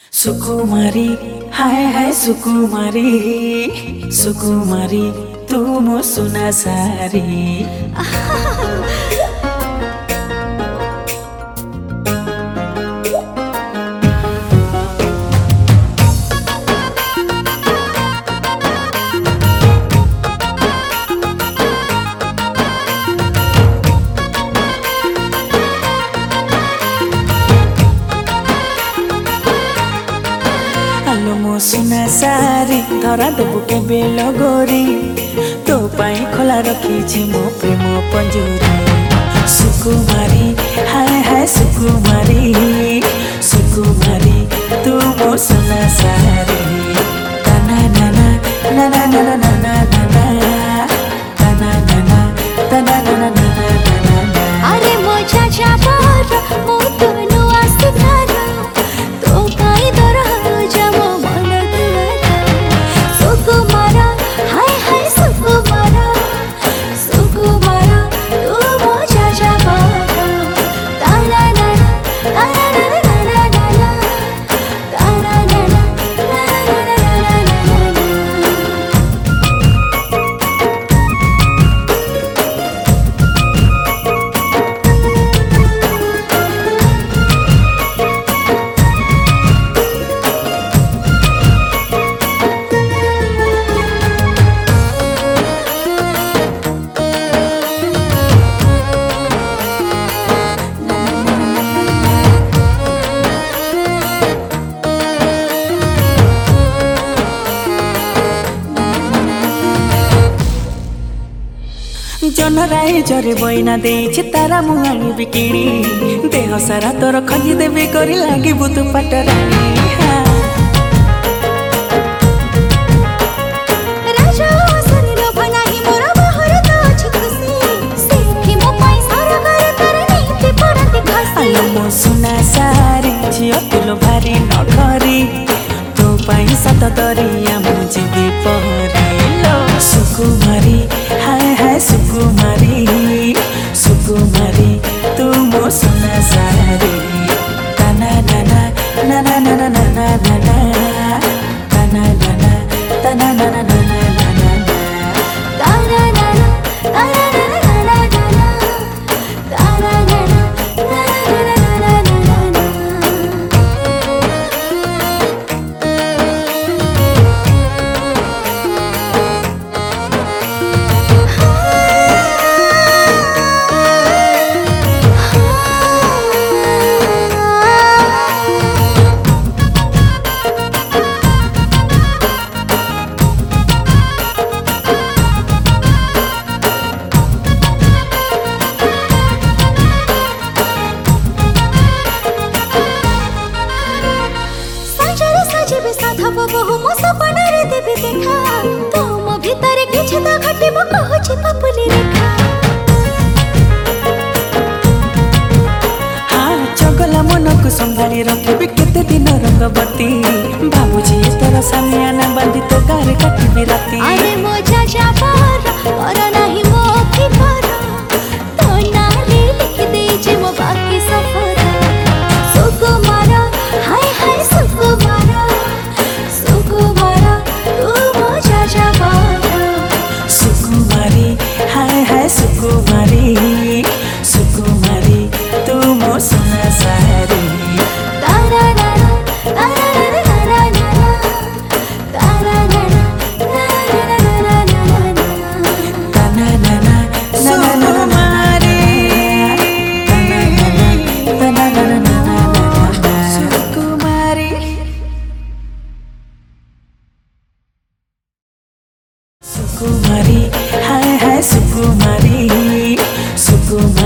सुकुमारी हाय हाय सुकुमारी सुकुमारी तू मो सुना सारी मो सुना सारी धरा देबु के बेल गोरी तो पाई खोला रखी मो प्रेम पंजूरी सुकुमारी हाय हाय सुकुमारी सुकुमारी तू मो सुना सारी तना नाना नाना नाना नाना नाना तना नाना तना नाना नाना अरे मोजा जाबार मो तनु आसुधार तो काई दर जमो मन दुआरा सुकुमारा हाय हाय सुकुमारा सुकुमारा तू मोजा जाबार तारा नाना तारा नाना नाना नाना तारा नाना नाना नाना नाना जनराई जरे बइना देइछि तारा मुहानी बिकिनी देह सारा तोर खजी देबे करी लागी बुतु पटरानी राजा सनी लोभ नाही मोरा बाहर तो अछि खुशी सेखि मो पाई सारा घर तर नीति पड़ती खसी आलो मो सुना सारी झियो तुलो भारी नखरी तो पाई सत दरिया मु जीवी पहरी लो सुकुमारी हाय हाय सुकुमारी सुकुमारी तू मो सुना सारी तना नाना नाना नाना नाना नाना तना नाना तना नाना नाना नाना तारा नाना तारा नाना नाना तारा नाना नाना नाना सजरे सजिबे साधब बहु मो सपनारे देबे देखा तुम भितरे किछि त घटिबो कहछि पापुली रेखा हाँ चगला मनକୁ संभाली रखिबी केते दिन रंगवती बाबूजी तोर सामियाना बांधी तो गारे काटिबी राती अरे मोजा जाबार और नाही मो फिकर तो नाली लिख दे जे मो बाकी सफर सुकुमारा हाय हाय सुकुमारा सुकुमारा तू मोजा जाबार सुकुमारी हाय हाय सुकुमारी सुकुमारी तू मो सुना सारी तारा नाना तारा नाना नाना तारा नाना नाना नाना नाना तना नाना नाना नाना तना नाना तना नाना नाना सुकुमारी सुकुमारी हाय हाय सुकुमारी सुकुमारी